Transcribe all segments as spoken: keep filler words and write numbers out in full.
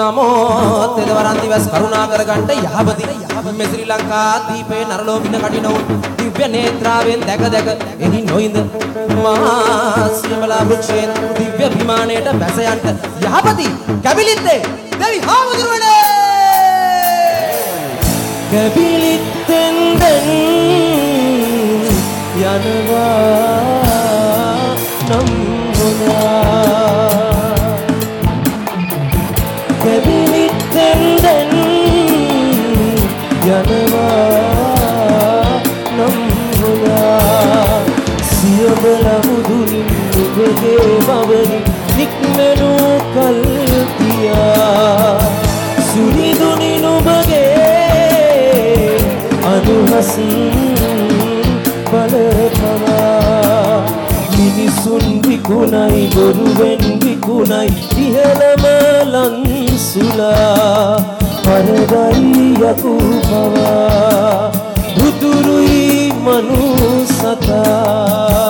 නමෝ තෙදවරන් දිවස් කරුණා කරගන්න යහපති මේ ශ්‍රී ලංකා දීපේ නරලෝකින කඩිනෝ දිව්‍ය නේත්‍රාවෙන් දැක දැක එහි නොයිඳ මහා සියඹලා වෘක්ෂයෙන් දිව්‍ය විමානයට බැස යන්න යහපති කැබිලිත්තේ දෙවි හාමුදුරුවනේ කැබිලිත්තෙන් දැන් යනවා නම් මොනා කැබිලිත්තෙන් දැන් යනවා නම් මොනා සියඹලා මුදුනින් ඔබගේ බවනි නික්මෙනු කල්තියා සුරිදුනි නුඹගේ අනුහස් බලපවා මිනිසුන් විකුණයි බොරුවෙන් විකුණයි ඉහළම ලංසුලා පරදයි යකු පවා උතුරුයි මනුසතා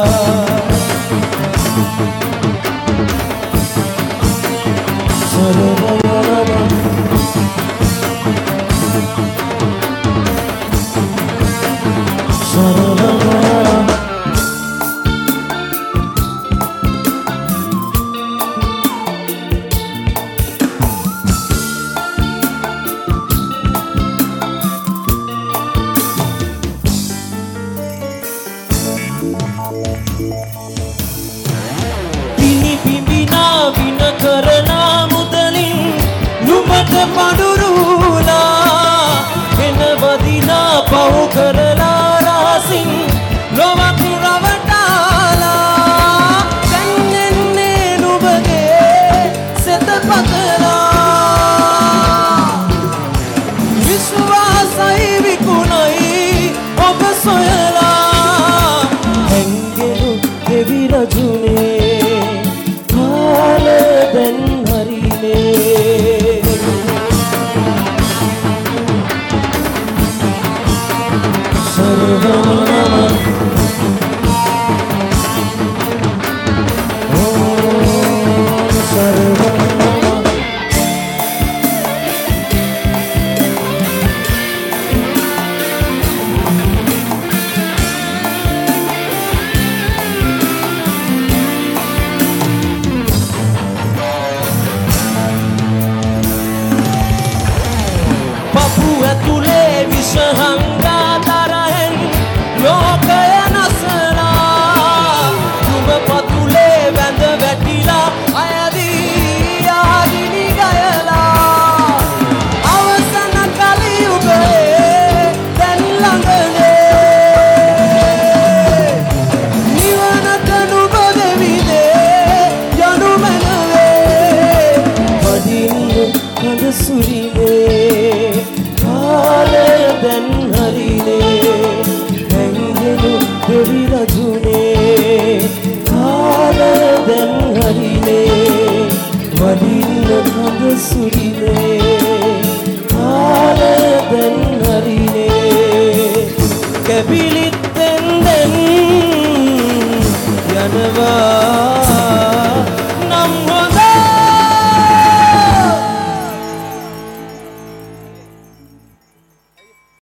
Kebili